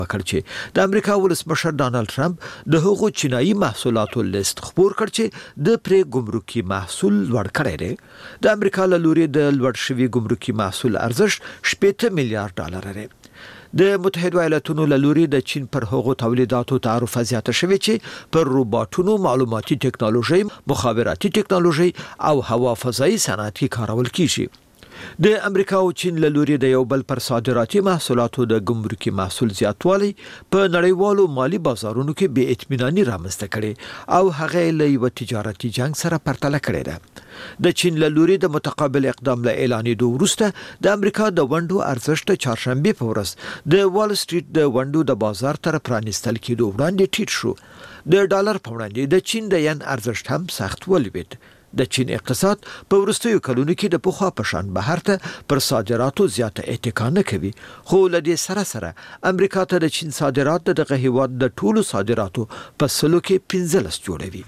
وکړ چې د امریکا ولسمشر ډانلډ ټرمپ د هغو چینایي محصولاتو لیست خپور کړ چې د پرې ګمرکي محصول لوړ کړی دی. د امریکا له لوري د لوړ شوي ګمرکي محصول ارزښت $80 میلیارډ دی. د متحده ایالاتونو له لوري د چین پر هغو تولیداتو تعرف زیاته شوی چې پر روباټونو، معلوماتي ټکنالوژي، مخابراتي ټکنالوژي او هوا فضایي صنعت کې کارول کیږي. د امریکا او چین له لوري د یو بل پر صادراتي محصولاتو د ګمرکي محصول زیاتوالی په نړیوالو مالی بازارونو کې بې اطمیناني رامنځته کړي او هغه له یو تجارتي جنگ سره پرتله کړي ده. د چین له لوري د متقابل اقدام له اعلانېدو وروسته د امریکا د ونډو ارزښت چهارشنبه په ورځ د وال سټریټ د ونډو د بازار تر پرانیستل کېدو وړاندې ټیټ شو. د ډالر په وړاندې د چین د ین ارزښت هم سخت ولوېد. د چین اقتصاد په وروستیو کلونو کې د پخوا په شان بهر ته پر صادراتو زیاته اتکا نه کوي، خو له دې سره سره امریکا ته د چین صادرات دغه هیواد د ټولو صادراتو په سلو کې 15 جوړوي.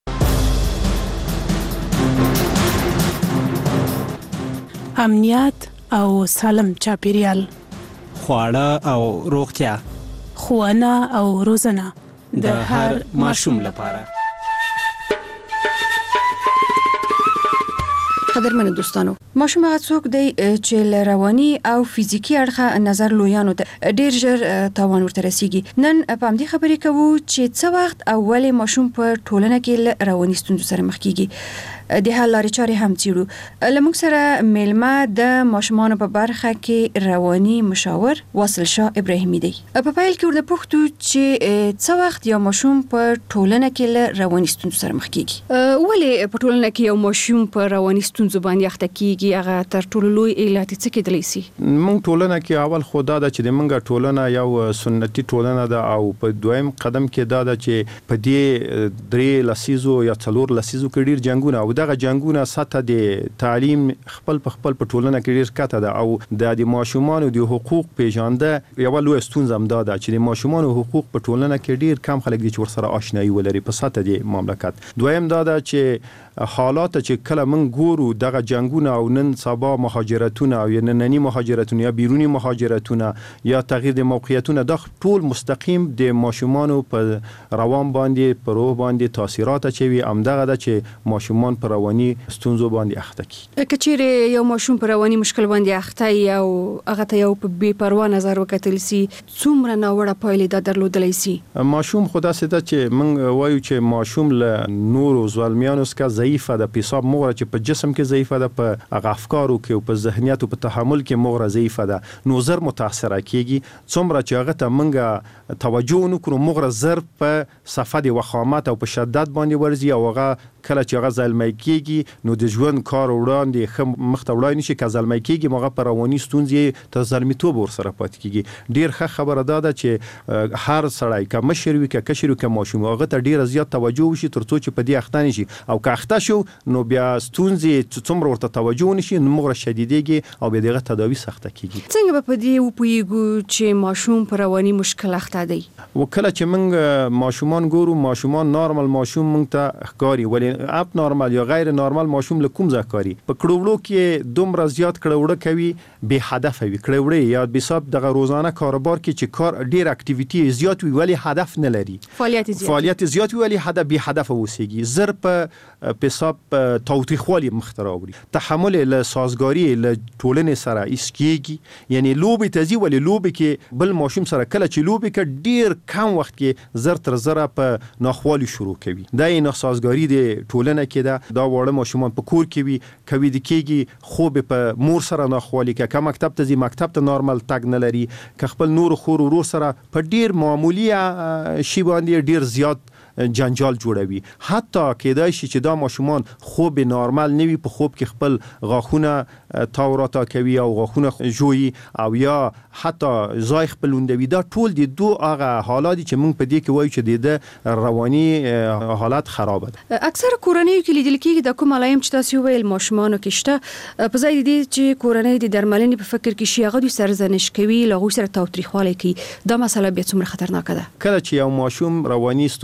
امنیت او سالم چاپیریال، خواړه او روغتیا، ښوونه او روزنه د هر ماشوم لپاره. قدرمن دوستانو، ماشوم هغه څوک دی چې له رواني او فزیکی اړخه نظر لویانو ته ډیر ژر تاوان ورته رسیږي. نن په همدې خبرې کوو چې څه وخت او ولې ماشوم په ټولنه کې له رواني ستونزو سره مخ کیږي. د حل لارې چارې هم څیړو. له موږ سره میلمه د ماشومانو په برخه کې رواني مشاور واصل شاه ابراهیمي دی. په پیل کې ورته پوښتو چې څه وخت یو ماشوم په ټولنه کې له رواني ستونزو سره مخ کیږي. ولې په ټولنه کې یو ماشوم په رواني ستونزو باندې اخته کیږي؟ هغه تر ټولو لوی علت څه کېدلی شي؟ موږ ټولنه کې اول خدا ده چې د موږ ټولنه یو سنتي ټولنه ده، او په دویم قدم کې دا ده چې په دې 3 لسیزو یا 4 لسیزو کې ډیر جنگونه او دغه جنگونه سطح د تعلیم خپل په ټولنه کې ډیر کته ده، او د ماشومانو د حقوق پیژانده یو لوی ستونزه هم ده چې د ماشومانو حقوق په ټولنه کې ډیر کم خلک دي چې ورسره آشنایي ولري په سطح د مملکت. دویم دا ده چې حالات چې کله من ګورو دغه جنگونه او نن سبا مهاجرتونه او نننی مهاجرتونه یا بیرونی مهاجرتونه یا تغییر د موقعیتونه د ټول مستقیم د ماشومانو په روان باندې په روح باندې تاثیرات اچوي. همدغه ده چې ماشومان په رواني ستونزو باندې اخته کی. کچېرې یو ماشوم په رواني مشکل باندې اخته یا هغه ته یو په بې پروا نظر وکتل سي، څومره ناوړه پایلې دا درلودلی سي؟ ماشوم خدا سده چې من وایو چې ماشوم له نور زلمیانو څخه ضعیفه ده، په حساب مغره چې په جسم کې ضعیفه ده، په هغه افکارو کې او په ذهنیت او په تحمل کې مغره ضعیفه ده، نو زر متاثره کیږي. څومره چې هغه ته منګه توجه نکړو مغره زر په صفه د وخامت او په شدت باندې ورزي، او هغه کله چې هغه زلمی کیږي نو د ژوند کار وړاندې خم مخته وړاندې شي. که زلمی کیږي هغه په رواني ستونزې ته زلمیتوب ورسره پاتې کیږي. ډیر ښه خبره ده چې هر سړی که مشر وي که کشر وي که ماشوم هغه ته ډیر زیات توجه وشي ترڅو چې په دې اخته نشي، او که اخته شو نو بیا ستونزې څومره ورته توجه ونشي نو مغره شدیدېږي او بیا دغه تداوی سخته کیږي. څنګه په دې وپوهیږو چې ماشوم په رواني مشکل اخته دی؟ وکله چې موږ ماشومان ګورو، ماشومان نارمل ماشوم موږ ته ښکاري، ولی اپ نارمل یا غیر نارمل ماشوم له کوم ځای ښکاري؟ په کړوړو کې دومره زیات کړوړه کوي، بې هدف وي کړوړې یا به حساب دغه روزانه کاروبار کې چې کار ډیر اکټیویټي زیات وي ولی هدف نه لري، فعالیت زیات وي ولی هدف به هدف اوسېږي، زر په حساب تاوتریخوالي مخته راوړي، تحمل له سازګاری له ټولنې سره اسکیږي. یعنی لوبي تزي ولی لوبي کې بل ماشوم سره کله چې لوبي کې ډیر کم وخت کې زر تر زر په ناخوالي شروع کوي. دا یې ناسازګاری د ټولنه کې ده. دا وړه ماشومان په کور کې وي کوي د کېږي خوب په مور سره ناخوالي کې، که مکتب ته ځي مکتب ته نارمل تګ نه لري، که خپل نور خور ورور سره په ډیر معمولی شی باندې ډیر زیات جنجال جوړوي. حتی کېدای شي چې دا ماشومان خوب نارمل نه وي، په خوب کې خپل غاښونه تاوراتا کوي او غاښونه جوړي او یا حتی ځای خپل لوندوي. دا ټول د دوه هغه حالات چې موږ په دې کې وایو چې د رواني حالت خراب ده. اکثر کورنۍ کې لیدل کېږي د کوم علایم چې تاسو ویل ماشومانو کې شته، په ځای دې چې کورنۍ د درملنې په فکر کې شي هغه دوی سرزنش کوي، له هغوی سره تاوتریخوالی کوي. دا مسله بیا څومره خطرناکه ده؟ کله چې یو ماشوم رواني ستونزو سره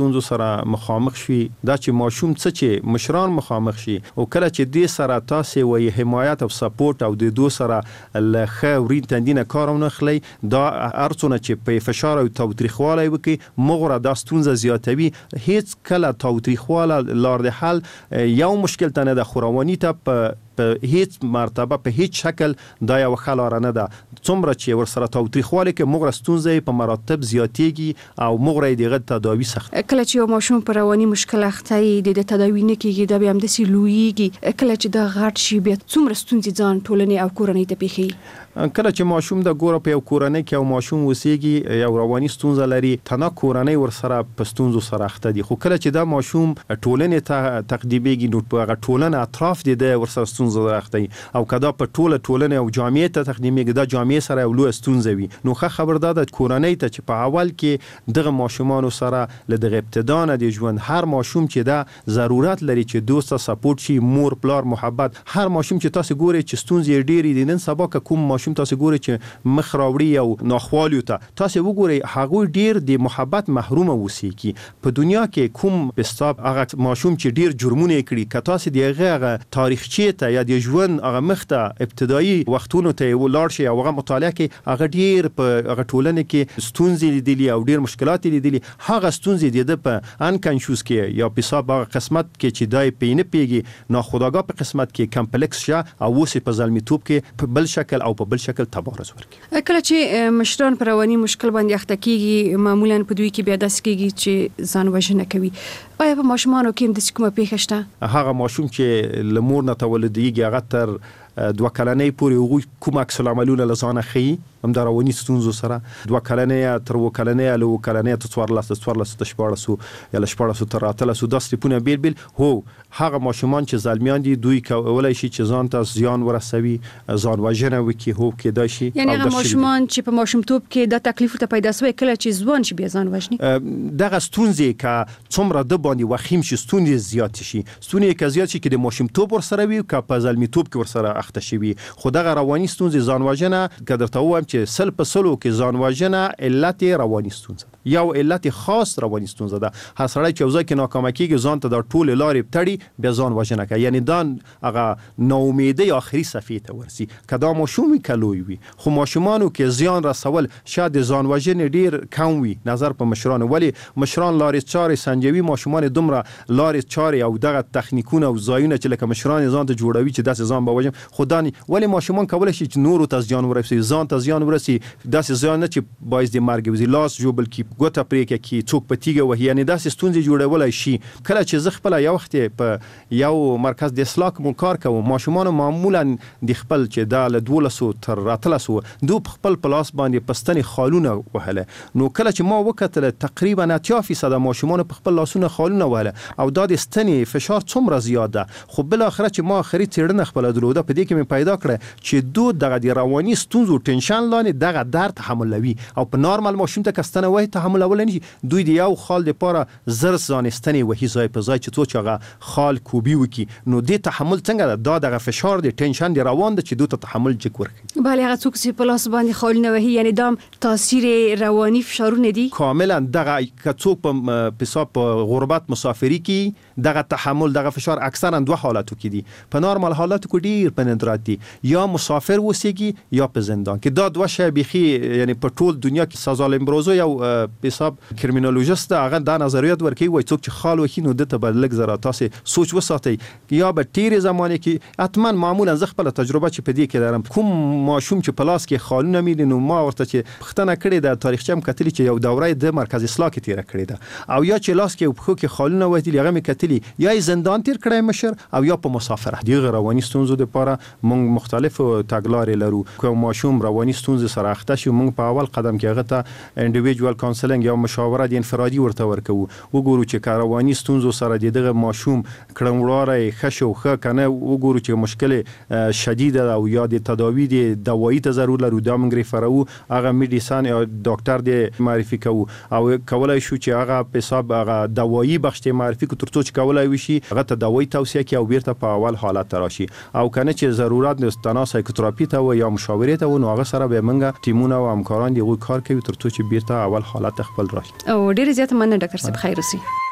سره مخامخ شي دا چې ماشوم څه چې مشران مخامخ شي او کله چې دې سره تاسو وي حمایت او سپورټ او د دوه سره لخه ورین تندینه کارونه خلی دا ارڅونه چې په فشار او تاوتریخواله وکي مغره دا ستونزه زیاتوي هیڅ کله تاوتریخواله لار د حل یو مشکل ته نه د خوروانی ته په هیڅ مرتبه په هیڅ شکل دا یو خلاره نه ده څومره چې ورسره تاوتریخواله کې مغره ستونزه په مراتب زیاتېږي او مغره دغه تداوی سخت کله چې یو ماشوم پر رواني مشکل اخته د تداوی نه کېږي دا به هم د سلويږي کله چې دا غټ شي به څومره ستونزې ځان ټولنې او کورنۍ ته پیخي کله چې ماشوم د ګوره په یو کورنۍ کې او ماشوم وسیږي یو رواني ستونزه لري تنه کورنۍ ورسره په ستونزو سره اخته دي خو کله چې دا ماشوم ټولنې ته تقدیمېږي نو په ټولنه اطراف دي د ورسره ستونزه راخته او کدا په ټولنه او جامعه ته تقدیمېږي دا جامعه سره یو لوی ستونزه وي نو خبردار د کورنۍ ته چې په اول کې دغه ماشومان سره له ابتدا نه د ژوند هر ماشوم چې دا ضرورت لري چې دوست سپورټ شي مور پلار محبت هر ماشوم چې تاسو ګوري چې ستونزې ډېری دي نن سبا کوم ماشوم تاسو ګوري چې مخ راوړي او ناخوالي ته تاسو وګوري هغه ډیر د محبت محروم وسیږي په دنیا کې کوم بستاب هغه ماشوم چې ډیر جرمونه کړی که تاسو دغه تاریخچه ته یا د ژوند هغه مخته ابتدایي وختونو ته ولاړ شي او هغه مطالعه کې هغه ډیر په هغه ټولنه کې ستونزې لیدلي او ډیر مشکلات لیدلي هغه ستونزې د په انکانشوس کې یا په حساب هغه قسمت کې چې دای پینه پیږي ناخودآگاه په قسمت کې کمپلیکس شه او وسه په ځلمیتوب کې په بل شکل او په بل شکل تبارز ورکړي کله چې مشران پر رواني مشکل باندې اخته کیږي معمولا په دوی کې بیا داسې کیږي چې ځان وژنه کوي آیا په ماشومانو کې د کومه پیښه شته هغه ماشوم چې لمور نه تولديږي هغه تر 2 کلنۍ پورې هغوی کوم عکس العملونه لزانه خي هم د رواني ستونزو سره 2 کلنۍ تر 2 کلنۍ له 2 کلنۍ ته 14 ته 14 یا له 14 تر 13 د سټپونه بیل هو هغه ماشومان چې ظالمیان دي دوی کولای شي چې ځان ته زیان ورسوي ځان وژنه وکي هو کېدای شي یعنی هغه ماشومان چې په ماشومتوب کې د تکلیف ته پیدا شوی کله چې ځوان شي بیا ځان وژني دغه ستونزې کا څومره د باندې وخیم شي ستونزې زیات شي ستونزې کا زیات شي کې د ماشومتوب ورسره وي کا په ظالمیتوب کې ورسره اخته شي خو دغه رواني ستونزې ځان وژنه کدرته وایم چې سل په سلو کې ځان وژنه علت رواني ستونزه یو علت خاص رواني ستونزه ده هر سړی چې وځي کې ناکام کیږي ځان ته د ټول لارې تړي بیا ځان وژنه کوي یعنی دا هغه ناامیدي اخري صفې ته ورسي کدا ماشومي کلوي وي خو ماشومانو کې زیان رسول شاید ځان وژنې ډیر کم وي نظر په مشرانو ولی مشران لارې چارې سنجوي ماشومان دومره لارې چارې او دغه تخنیکونه او ځایونه چې لکه مشران ځان ته جوړوي چې داسې ځان بوجم خدای ولی ماشومان کولای شي چې نورو ته زیان ورسي ځان ته زیان ورسي داسې زیان نه چې باعث د مرګ وزي لاس جوړل کی ګوته پرې کې څوک پتیګه وه یعنی داسې ستونزې جوړولای شي کله چې زه خپل یو وخت په یو مرکز د اصلاح مو کار کوم ماشومان معمولا د خپل چې د 12 تر 13 دو خپل پلاس باندې پستنې خالونه وهله نو کله چې ما وکتل تقریبا 80% ماشومان په خپل لاسونه خالونه وهله او د ستنې فشار څومره زیاده خو بل اخر چې ما اخري تیرنه خپل دروده په دې کې مې پیدا کړ چې دو دغه د رواني ستونزو ټنشن لاندې دغه درد تحملوي او په نارمل ماشوم ته کستنه وای تحملول نه دوی د یو خال لپاره زر ځانستنې وهي ځای په ځای چې څو هغه خال کوبي وکي نو د تحمل څنګه دا دغه فشار د ټنشن دی روان د چې دوی ته تحمل جګ ورکړي بله هغه څوک چې په لاس باندې خال نه وهي یعنی دا تاثیر رواني فشارونه دي کاملا دغه څوک په حساب غربت مسافری کې دغه تحمل دغه فشار اکثرا دوه حالاتو کې دي په نارمل حالاتو کې ډیر په ندرت دي یا مسافر وسیږي یا په زندان کې دا دوه شی بيخي یعنی په ټول دنیا کې سازا لمبروزو یو حساب کرمینالوژیست هغه دا نظریات ورکوي وای څوک چې خال وکي نو دته به لګ زرا تاسو سوچ وساتئ یا به تیر زمانه کې حتما معمولا ز خپل تجربه چې په دې کې دارم کوم ماشوم چې پلاس کې خالونه مې نو ما ورته چې پښتنه کړې د تاریخچه کتلی چې یو دوره د مرکز اصلاح کې تیر کړې ده او یا چې لاس کې په خو کې خالونه وایي هغه مې کتلی یا زندان تیر کړی مشر او یا په مسافرت دی رواني ستونزو لپاره مونږ مختلف تګلارې لرو کوم ماشوم رواني ستونزې سره اخته شي مونږ په اول قدم کې هغه ته انډیویډوال کاونسلینګ یا مشاوره انفرادي ورته ورکو وګورو چې کارواني ستونزو سره دغه ماشوم کړموړای خشو خ کنه وګورو چې مشکل شدید او یا د تداوی د دوايي ته ضرورت لرو دا مونږ ریفرو هغه میډیسن یا ډاکټر د معرفي کوو او کولای شو چې هغه په حساب هغه دوايي بخښته معرفي کو ترڅو چې کولای وشي هغه ته دوايي توصيه کوي او بیرته په اول حالت راشي او کنه چې ضرورت نستنا سایکوتراپی ته و یا مشاورې ته و نو هغه سره به مونږ ټیمونه او همکاران دی کار کوي ترڅو چې بیرته اول حالت خپل راشي او ډیر زیات مننه ډاکټر صاحب خیر اوسئ